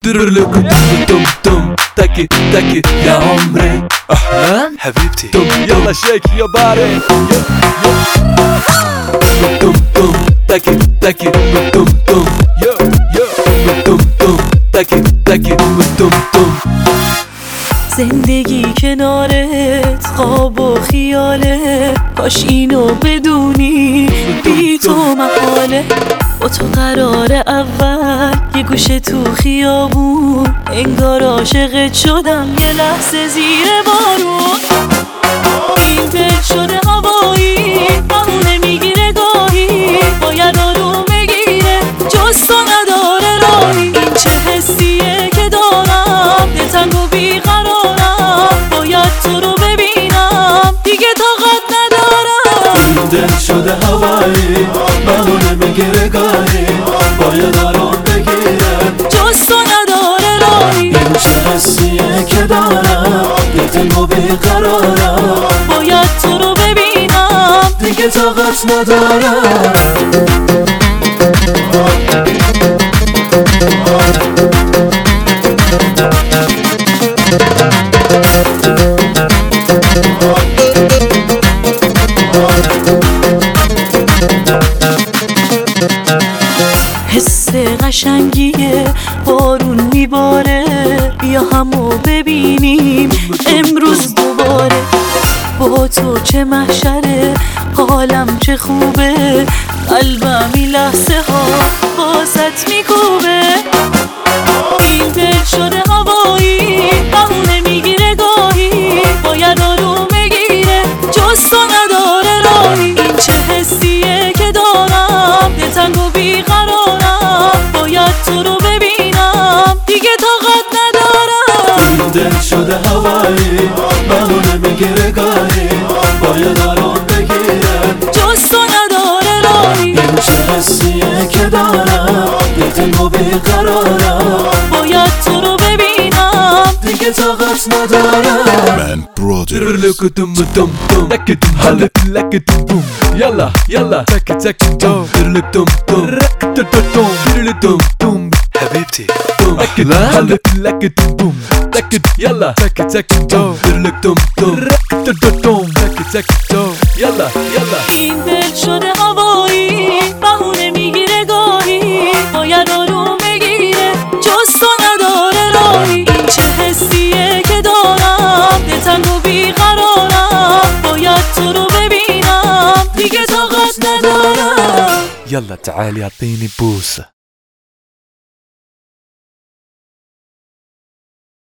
تم تم تكي تكي يا عمري أحلام حبيبتي يلا شيك يا باري تم تم تكي تكي تم تم تم تم تكي تكي تم تم. زندگی کنارت خواب و خیاله، کاش اینو بدونی بی تو محاله. با تو قرار اول یه گوشه تو خیابون، انگار عاشقت شدم یه لحظه زیر بارون. این دل شده هوایی بهونه میگیره گاهی، باید آروم بگیره جز تو نداره راهی. این چه حسیه که دارم دلتنگ و بیقرارم، باید تو رو ببینم دیگه طاقت ندارم. این دل شده هوایی بهونه میگیره گاهی، باید آروم بگیره جز تو نداره راهی. این چه حسیه که دارم دلتنگ و بیقرارم، باید تو رو ببینم دیگه طاقت ندارم. حس قشنگیه بارون میباره، بیا همو ببینیم امروز دوباره. با تو چه محشره حالم چه خوبه، قلبم این لحظه ها باست میکوبه. این دل شده هوایی بهونه میگیره گاهی، باید آروم بگیره جز تو نداره راهی. این چه حسیه که دارم دلتنگ و بیقرارم، باید تو رو ببینم دیگه طاقت ندارم. این دل شده هوایی بهونه میگیره گاهی، باید آروم بگیره جز تو نداره راهی. این چه حسیه که دارم دلتنگ و بیقرارم، باید تو رو ببینم دیگه طاقت ندارم. Man brother تم تم تم تك هلا لك تم يلا يلا تك تك تم تم تم تم تم تم حبيبتي هلا لك تم تك يلا تك تك تم تم تم تك تك تم يلا يلا. این دل شده هوایی بهونه میگیره گاهی، باید آروم بگیره جز تو نداره راهی. این چه حسیه که دارم دلتنگ و بیقرارم، باید تو رو ببینم دیگه طاقت ندارم. يلا تعالي اعطيني بوسة.